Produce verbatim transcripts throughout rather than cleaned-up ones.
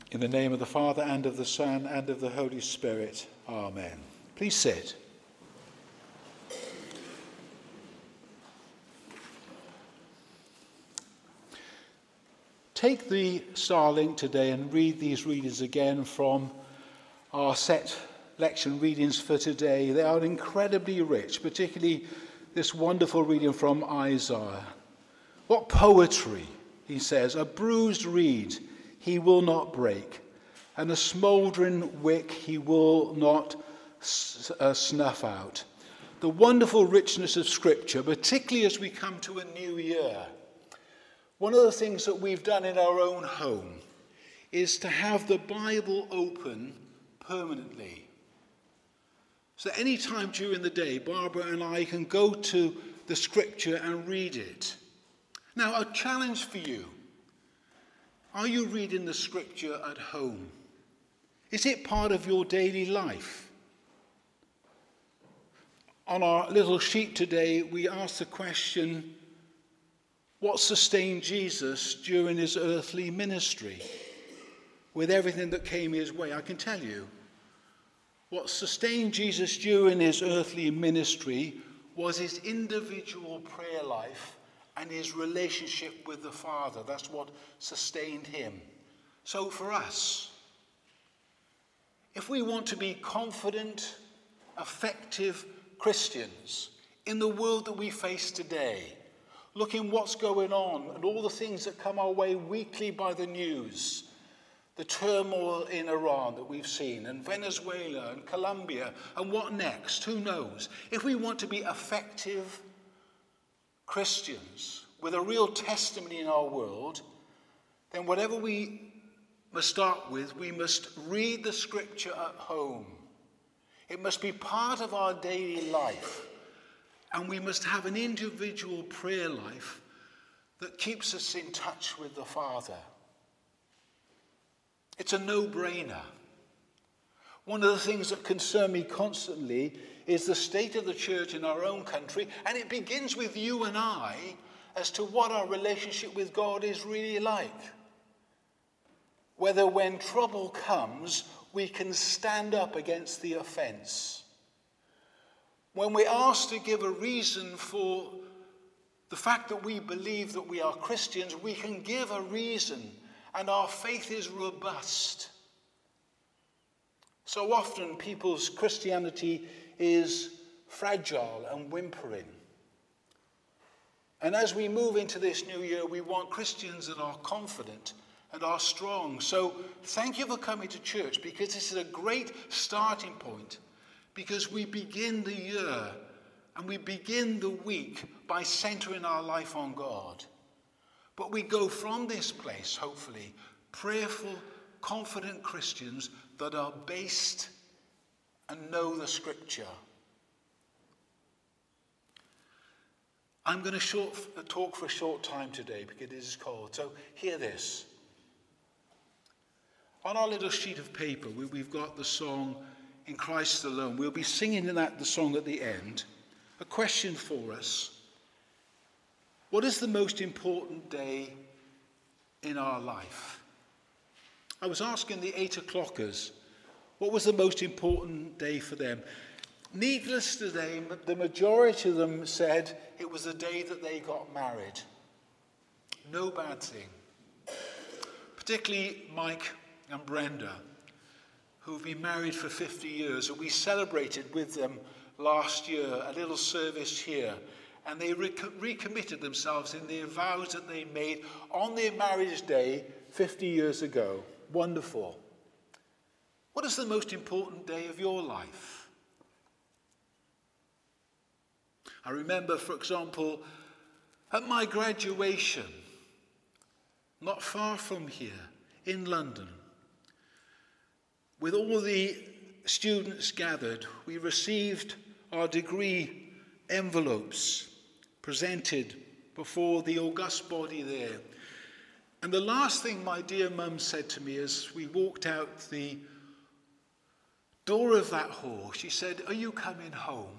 In the name of the Father, and of the Son, and of the Holy Spirit. Amen. Please sit. Take the Starlink today and read these readings again from our set lection readings for today. They are incredibly rich, particularly this wonderful reading from Isaiah. What poetry, he says, a bruised reed he will not break, and a smouldering wick he will not uh, snuff out. The wonderful richness of Scripture, particularly as we come to a new year. One of the things that we've done in our own home is to have the Bible open permanently. So any time during the day, Barbara and I can go to the Scripture and read it. Now, a challenge for you. Are you reading the Scripture at home? Is it part of your daily life? On our little sheet today, we ask the question, what sustained Jesus during his earthly ministry? With everything that came his way, I can tell you, what sustained Jesus during his earthly ministry was his individual prayer life and his relationship with the Father. That's what sustained him. So for us, if we want to be confident, effective Christians in the world that we face today, looking what's going on and all the things that come our way weekly by the news, the turmoil in Iran that we've seen, and Venezuela and Colombia, and what next? Who knows? If we want to be effective Christians with a real testimony in our world, then whatever we must start with, we must read the Scripture at home. It must be part of our daily life. And we must have an individual prayer life that keeps us in touch with the Father. It's a no-brainer. One of the things that concern me constantly is the state of the church in our own country, and it begins with you and I as to what our relationship with God is really like. Whether when trouble comes, we can stand up against the offense. When we're asked to give a reason for the fact that we believe that we are Christians, we can give a reason, and our faith is robust. So often people's Christianity is fragile and whimpering. And as we move into this new year, we want Christians that are confident and are strong. So thank you for coming to church, because this is a great starting point. Because we begin the year and we begin the week by centering our life on God. But we go from this place, hopefully, prayerful, confident Christians that are based and know the Scripture. I'm going to short, talk for a short time today because it is cold. So hear this. On our little sheet of paper, we, we've got the song, In Christ Alone. We'll be singing that the song at the end. A question for us. What is the most important day in our life? I was asking the eight o'clockers, what was the most important day for them? Needless to say, the majority of them said it was the day that they got married. No bad thing. Particularly Mike and Brenda, who've been married for fifty years, and we celebrated with them last year a little service here, and they rec- recommitted themselves in the vows that they made on their marriage day fifty years ago. Wonderful. What is the most important day of your life? I remember, for example, at my graduation, not far from here, in London, with all the students gathered, we received our degree envelopes presented before the august body there. And the last thing my dear mum said to me as we walked out the door of that hall, she said, "Are you coming home?"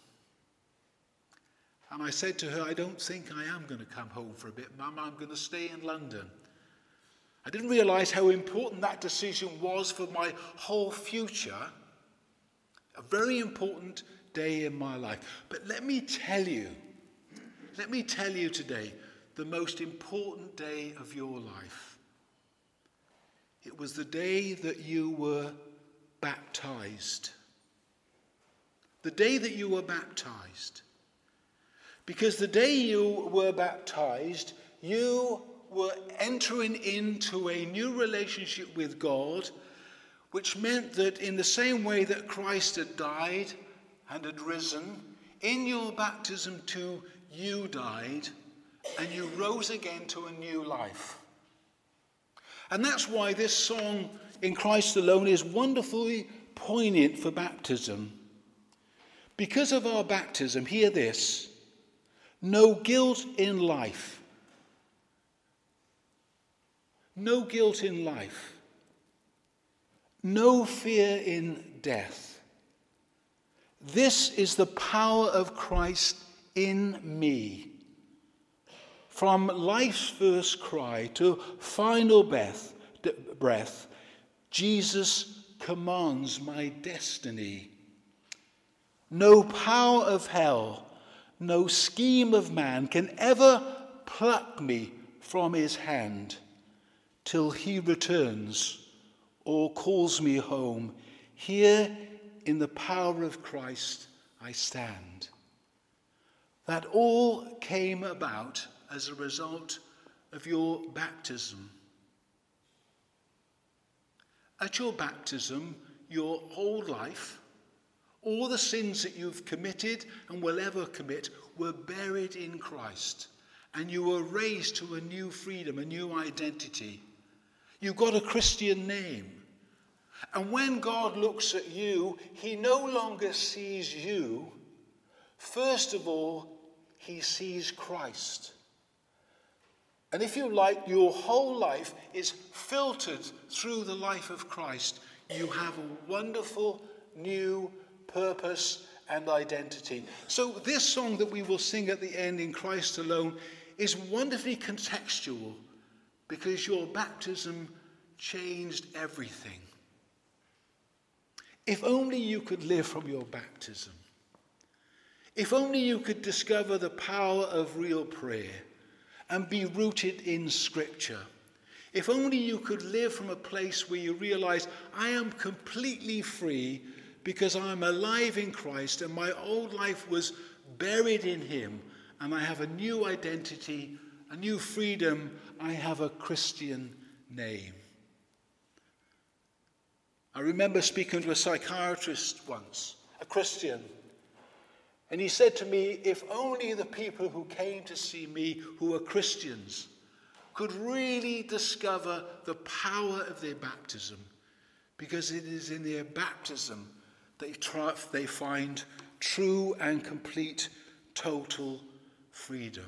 And I said to her, "I don't think I am going to come home for a bit, Mum. I'm going to stay in London." I didn't realize how important that decision was for my whole future. A very important day in my life. But let me tell you, let me tell you today, the most important day of your life. It was the day that you were baptized. The day that you were baptized. Because the day you were baptized, you were entering into a new relationship with God, which meant that in the same way that Christ had died and had risen, in your baptism too, you died and you rose again to a new life. And that's why this song, In Christ Alone, is wonderfully poignant for baptism. Because of our baptism, hear this, no guilt in life. No guilt in life. No fear in death. This is the power of Christ in me. From life's first cry to final breath, breath, Jesus commands my destiny. No power of hell, no scheme of man can ever pluck me from his hand till he returns or calls me home. Here in the power of Christ I stand. That all came about as a result of your baptism. At your baptism, your old life, all the sins that you've committed and will ever commit, were buried in Christ. And you were raised to a new freedom, a new identity. You got a Christian name. And when God looks at you, he no longer sees you. First of all, he sees Christ. And if you like, your whole life is filtered through the life of Christ. You have a wonderful new purpose and identity. So this song that we will sing at the end, In Christ Alone, is wonderfully contextual because your baptism changed everything. If only you could live from your baptism. If only you could discover the power of real prayer and be rooted in Scripture. If only you could live from a place where you realize, I am completely free because I'm alive in Christ and my old life was buried in him and I have a new identity, a new freedom. I have a Christian name. I remember speaking to a psychiatrist once, a Christian, and he said to me, if only the people who came to see me who were Christians could really discover the power of their baptism, because it is in their baptism they, try, they find true and complete total freedom.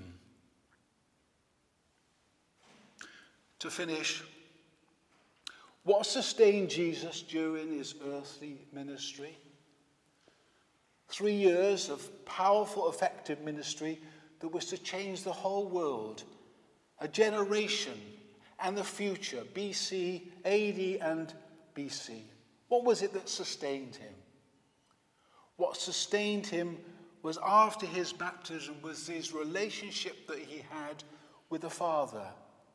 To finish, what sustained Jesus during his earthly ministry? Three years of powerful, effective ministry that was to change the whole world, a generation and the future, B C, A D and B C. What was it that sustained him? What sustained him was after his baptism was his relationship that he had with the Father.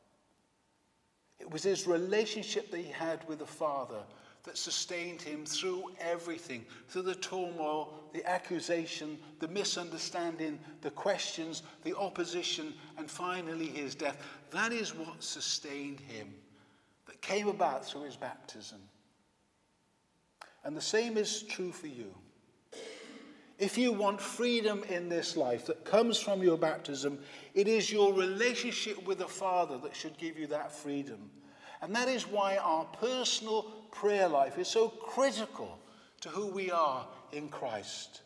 It was his relationship that he had with the Father that sustained him through everything, through the turmoil, the accusation, the misunderstanding, the questions, the opposition, and finally his death. That is what sustained him, that came about through his baptism. And the same is true for you. If you want freedom in this life that comes from your baptism, it is your relationship with the Father that should give you that freedom. And that is why our personal prayer life is so critical to who we are in Christ.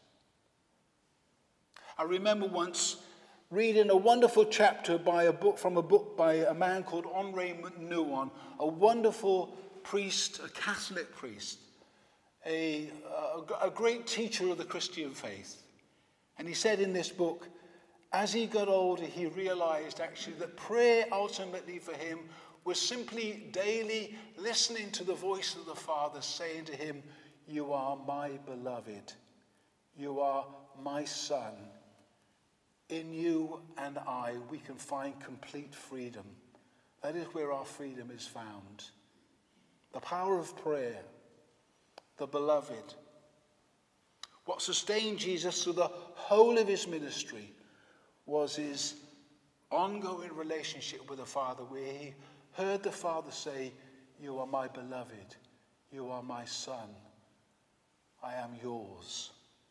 I remember once reading a wonderful chapter by a book from a book by a man called Henri Nouwen, a wonderful priest, a Catholic priest, a, a, a great teacher of the Christian faith. And he said in this book, as he got older, he realized actually that prayer ultimately for him was simply daily listening to the voice of the Father saying to him, "You are my beloved. You are my son. In you and I, we can find complete freedom." That is where our freedom is found. The power of prayer, the beloved. What sustained Jesus through the whole of his ministry was his ongoing relationship with the Father, where he heard the Father say, "You are my beloved. You are my son. I am yours."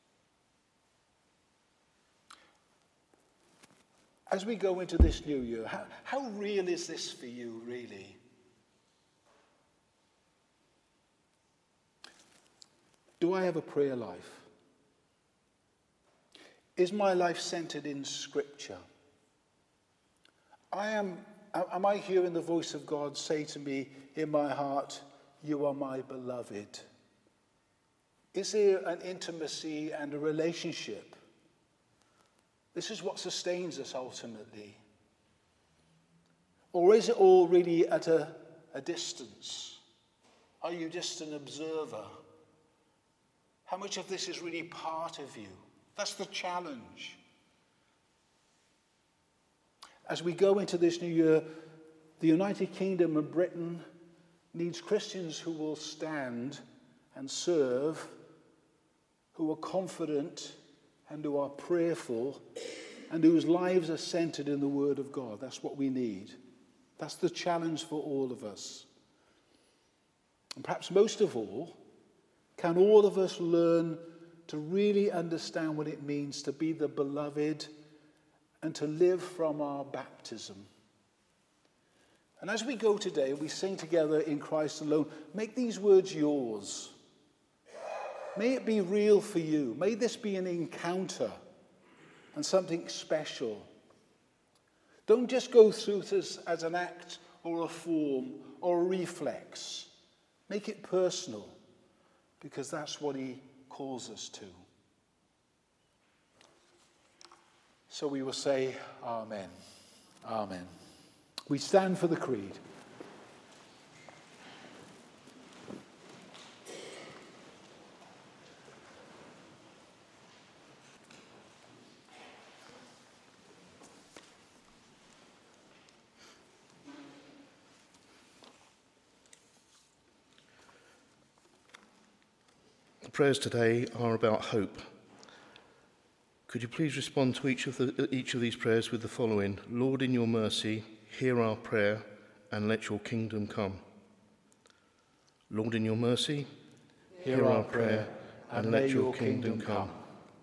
As we go into this new year, how, how real is this for you, really? Do I have a prayer life? Is my life centered in Scripture? I am, am I hearing the voice of God say to me in my heart, "You are my beloved"? Is there an intimacy and a relationship? This is what sustains us ultimately. Or is it all really at a, a distance? Are you just an observer? How much of this is really part of you? That's the challenge. As we go into this new year, the United Kingdom and Britain needs Christians who will stand and serve, who are confident and who are prayerful, and whose lives are centered in the Word of God. That's what we need. That's the challenge for all of us. And perhaps most of all, can all of us learn to really understand what it means to be the beloved and to live from our baptism? And as we go today, we sing together in Christ alone. Make these words yours. May it be real for you. May this be an encounter and something special. Don't just go through this as an act or a form or a reflex. Make it personal, because that's what he calls us to. So we will say, Amen. Amen. We stand for the creed. The prayers today are about hope. Could you please respond to each of, the, each of these prayers with the following: Lord, in your mercy, hear our prayer, and let your kingdom come. Lord, in your mercy, hear, hear our, our prayer, and, and let your, your kingdom, kingdom come.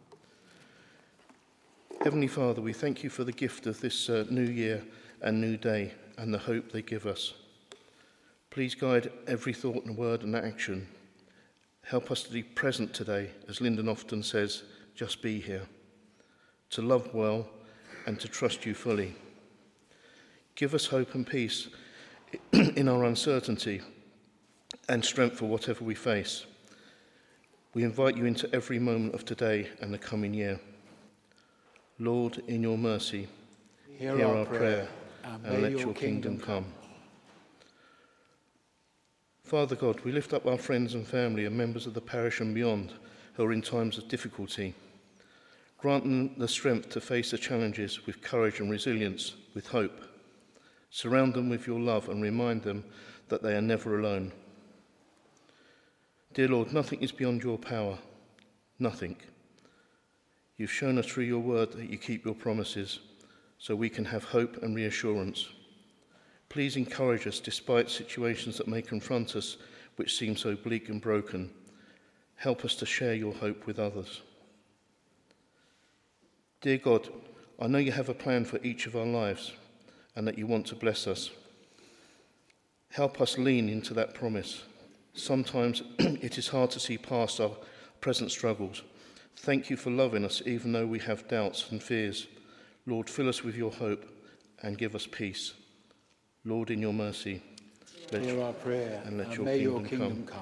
Heavenly Father, we thank you for the gift of this uh, new year and new day, and the hope they give us. Please guide every thought and word and action. Help us to be present today, as Lyndon often says, just be here, to love well and to trust you fully. Give us hope and peace in our uncertainty and strength for whatever we face. We invite you into every moment of today and the coming year. Lord, in your mercy, hear, hear our, our prayer, prayer and, and let your, your kingdom, kingdom come. Father God, we lift up our friends and family and members of the parish and beyond who are in times of difficulty. Grant them the strength to face the challenges with courage and resilience, with hope. Surround them with your love and remind them that they are never alone. Dear Lord, nothing is beyond your power. Nothing. You've shown us through your word that you keep your promises, so we can have hope and reassurance. Please encourage us despite situations that may confront us which seem so bleak and broken. Help us to share your hope with others. Dear God, I know you have a plan for each of our lives and that you want to bless us. Help us lean into that promise. Sometimes it is hard to see past our present struggles. Thank you for loving us even though we have doubts and fears. Lord, fill us with your hope and give us peace. Lord, in your mercy, let hear our prayer, and let and your, may kingdom your kingdom come. come.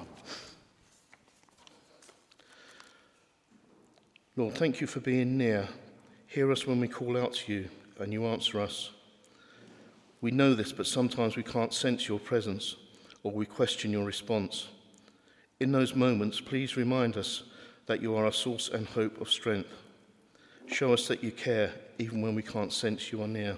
Lord, thank you for being near. Hear us when we call out to you, and you answer us. We know this, but sometimes we can't sense your presence, or we question your response. In those moments, please remind us that you are our source and hope of strength. Show us that you care, even when we can't sense you are near.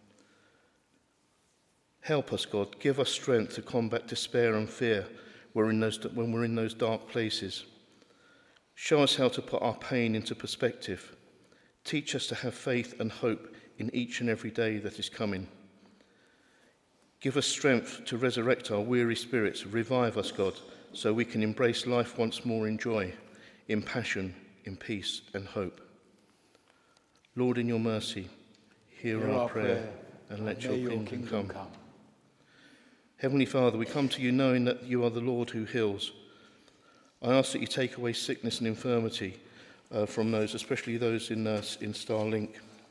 Help us, God. Give us strength to combat despair and fear when we're in those dark places. Show us how to put our pain into perspective. Teach us to have faith and hope in each and every day that is coming. Give us strength to resurrect our weary spirits. Revive us, God, so we can embrace life once more in joy, in passion, in peace and hope. Lord, in your mercy, hear, hear our, our prayer, prayer and let your, your kingdom, kingdom come. come. Heavenly Father, we come to you knowing that you are the Lord who heals. I ask that you take away sickness and infirmity uh, from those, especially those in, uh, in Starlink.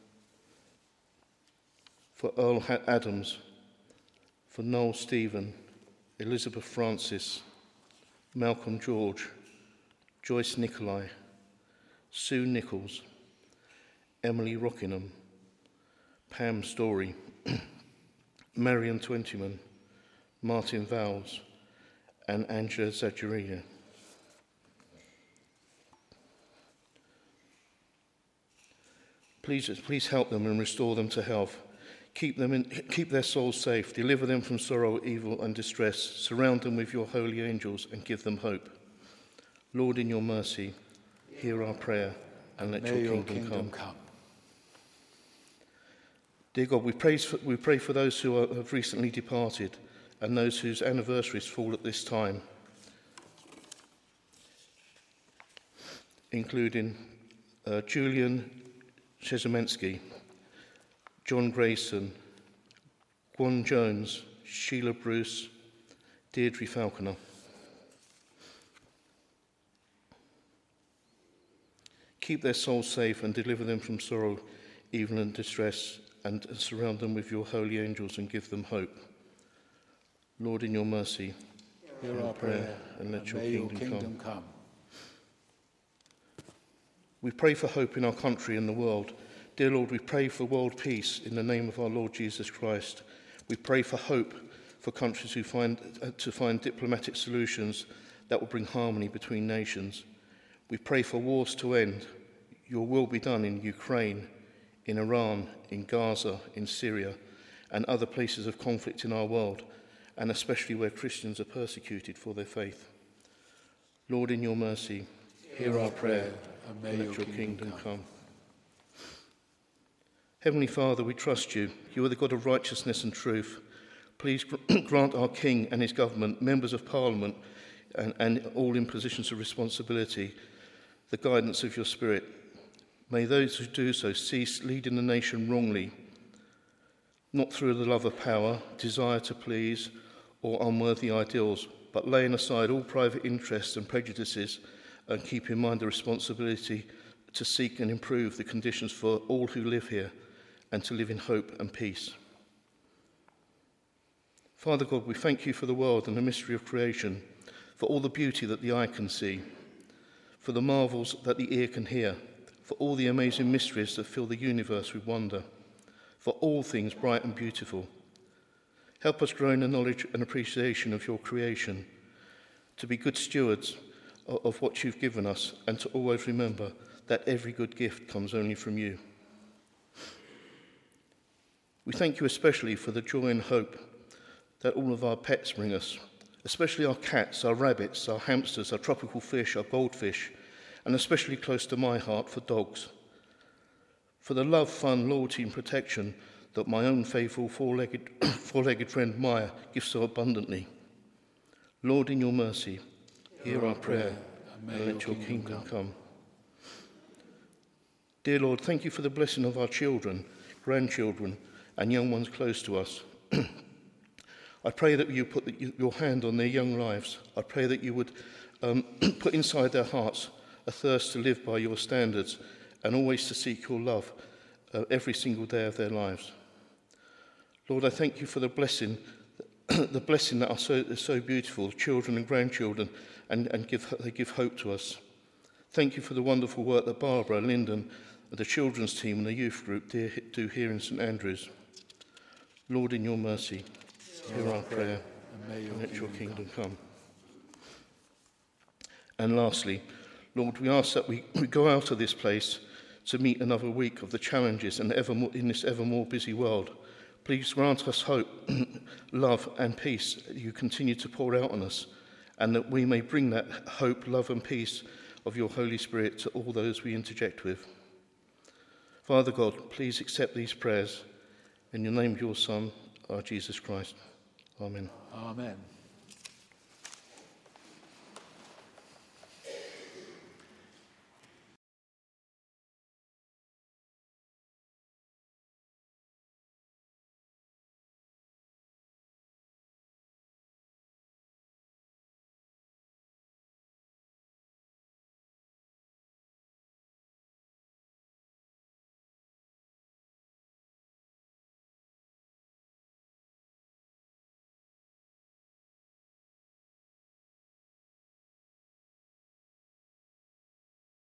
For Earl Adams, for Noel Stephen, Elizabeth Francis, Malcolm George, Joyce Nicolai, Sue Nichols, Emily Rockingham, Pam Story, Marion Twentyman, Martin Vowles, and Angela Zajaria. Please, please help them and restore them to health. Keep them in, keep their souls safe. Deliver them from sorrow, evil, and distress. Surround them with your holy angels and give them hope. Lord, in your mercy, hear our prayer and let your, your kingdom, kingdom come. come. Dear God, we pray for, we pray for those who are, have recently departed and those whose anniversaries fall at this time, including uh, Julian Chezemensky, John Grayson, Gwan Jones, Sheila Bruce, Deirdre Falconer. Keep their souls safe and deliver them from sorrow, evil and distress, and surround them with your holy angels and give them hope. Lord, in your mercy, hear our prayer, prayer and let and your, kingdom your kingdom come. come. We pray for hope in our country and the world. Dear Lord, we pray for world peace in the name of our Lord Jesus Christ. We pray for hope for countries who find uh, to find diplomatic solutions that will bring harmony between nations. We pray for wars to end. Your will be done in Ukraine, in Iran, in Gaza, in Syria, and other places of conflict in our world, and especially where Christians are persecuted for their faith. Lord, in your mercy, hear our prayer, and may let your kingdom come. Heavenly Father, we trust you. You are the God of righteousness and truth. Please grant our King and his government, members of Parliament, and, and all in positions of responsibility, the guidance of your Spirit. May those who do so cease leading the nation wrongly, not through the love of power, desire to please, or unworthy ideals, but laying aside all private interests and prejudices and keep in mind the responsibility to seek and improve the conditions for all who live here and to live in hope and peace. Father God, we thank you for the world and the mystery of creation, for all the beauty that the eye can see, for the marvels that the ear can hear, for all the amazing mysteries that fill the universe with wonder, for all things bright and beautiful. Help us grow in the knowledge and appreciation of your creation, to be good stewards of what you've given us, and to always remember that every good gift comes only from you. We thank you especially for the joy and hope that all of our pets bring us, especially our cats, our rabbits, our hamsters, our tropical fish, our goldfish, and especially close to my heart for dogs. For the love, fun, loyalty and protection that my own faithful four-legged, four-legged friend Maya gives so abundantly. Lord, in your mercy, hear our prayer and let your kingdom come. Dear Lord, thank you for the blessing of our children, grandchildren, and young ones close to us. I pray that you put the, your hand on their young lives. I pray that you would um, put inside their hearts a thirst to live by your standards and always to seek your love uh, every single day of their lives. Lord, I thank you for the blessing, the blessing that are so, is so beautiful, children and grandchildren, and, and give, they give hope to us. Thank you for the wonderful work that Barbara, Lyndon, and the children's team and the youth group do here in St Andrews. Lord, in your mercy, hear our prayer, And may your and let your kingdom kingdom come. And lastly, Lord, we ask that we, we go out of this place to meet another week of the challenges and ever more, in this ever more busy world. Please grant us hope, love and peace that you continue to pour out on us, and that we may bring that hope, love and peace of your Holy Spirit to all those we interject with. Father God, please accept these prayers in the name of your Son, our Jesus Christ. Amen. Amen.